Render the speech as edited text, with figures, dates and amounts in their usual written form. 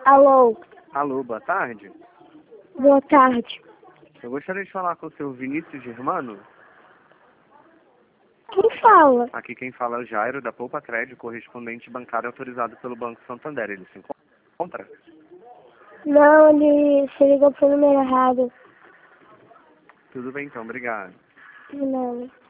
Alô, Alô, boa tarde. boa tarde. Eu gostaria de falar com o seu Vinícius Germano. Quem fala? Aqui quem fala é o Jairo, da Poupa Crédito, correspondente bancário autorizado pelo Banco Santander. Ele se encontra? Não, ele se ligou pro número errado. Tudo bem então, obrigado. Não.